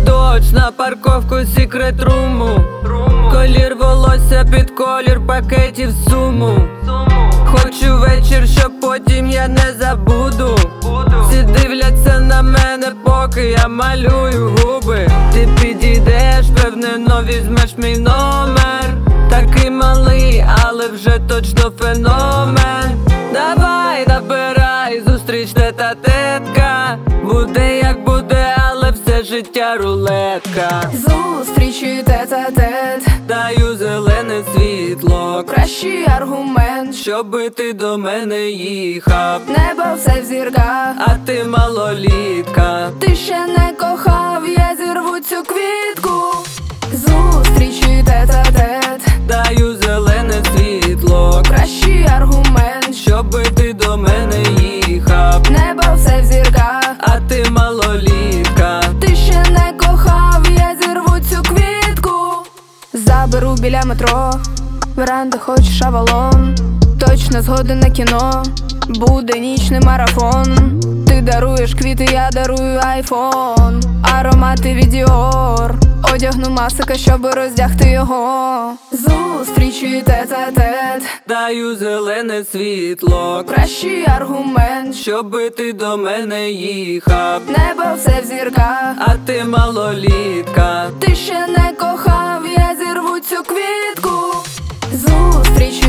точно парковку секрет-руму. Колір волосся під колір пакетів суму. Хочу вечір, щоб потім я не забуду. Всі дивляться на мене, поки я малюю губи. Ти підійдеш, впевнено візьмеш мій номер. Такий малий, але вже точно феномен. Давай, набирай, зустріч тет-а-тетка. Буде як буде, але все життя рулетка. Зустрічі тет-а-тет, даю зелене світло, кращий аргумент, щоби ти до мене їхав. небо все в зірках, А ти малолітка. ти ще не кохав, я зірву цю квітку. Зустрічі тет-а-тет, Даю зелене світло, кращий аргумент, щоби ти до мене їхав. небо все в зірках, А ти малолітка. ти ще не кохав, я зірву цю квітку. Заберу біля метро, веранда хочеш авалон. Точно згоден на кіно, буде нічний марафон. Ти даруєш квіти, я дарую айфон. Аромати від Dior, одягну масика, щоб роздягти його. Зустрічі тет-а-тет, Даю зелене світло, кращий аргумент, щоби ти до мене їхав. небо все в зірках, А ти малолітка. ти ще не кохав, я зірву цю квітку. Зустрічі